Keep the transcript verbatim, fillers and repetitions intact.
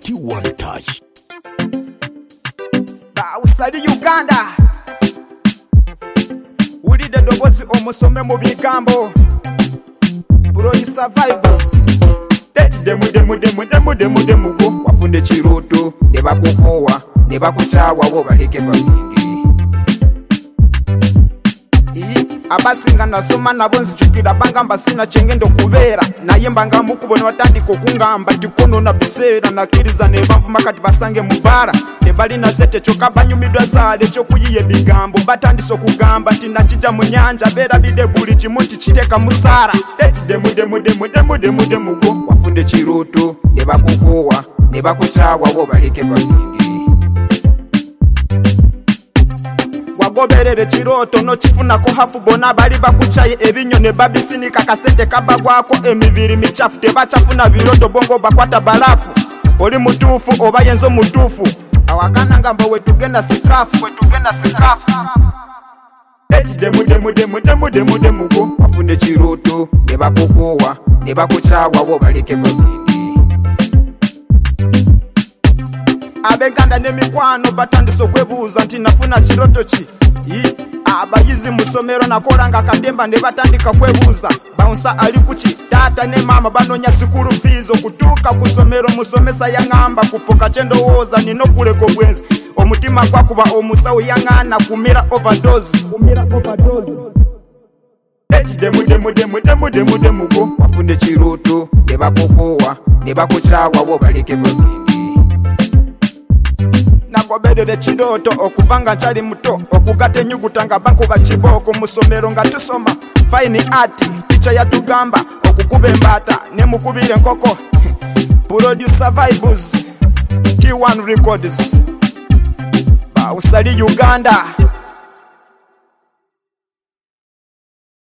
T one touch. Usali Uganda ulide dobozi omusome mu bigambo producer vibes deti demu demu demu demu demu demu go wafunde chiroto ne bakukowa ne bakuchawa wo baleke babindi abasinga nasoma nabo nzichukira bangamba sina chengendo kubera naye mbanga mukubona watandiko kungamba tikono na bisera nakiriza ne bamvu makati basange mubara ne bali na sete choka banyumidwa zale cyo kuyiye bigambo batandiso kugamba tina chija mu nyanja bera bide buli chimuti chiteka musara eti demu demu demu demu demu demu go wafunde chiroto ne bakukowa ne bakuchawa wo baleke babindi wagoberere chiroto no chifuna ko hafu bona bali bakuchaye ebinyone babisini kakasente kabagwako emibiri michafu tebachafuna biroto bongo bakwata balafu oli mutufu oba yenzo mutufu awakana ngambo wetugenda sikafu wetugenda sikafu eti demu demu demu demu demu demu go wafunde chiroto ne bakukowa ne bakuchawa wo baleke babindi abeganda nemikwano batandiso kwebuza nti nafuna chiroto chi abayizi musomero nakolanga katemba ne batandika kwebuza bounsa ali kuchi tata ne mama banonya sikuru fizo kutuka kusomero musomesa yangamba kufoka chendowoza ninokuleko bwenzi omutima gwakuba omusawo yangana kumira overdose kumira overdose eti demu demu demu demu demu demu go wafunde chiroto ne bakukowa ne bakuchawa wo baleke babindi nagobedere chiroto okuvanga nchali muto okugate nyugutanga banku bachiboko musomero nga tusoma fine art ticha yatugamba okukube mbata ne mukubire nkoko producer vibes T one records ba usali Uganda.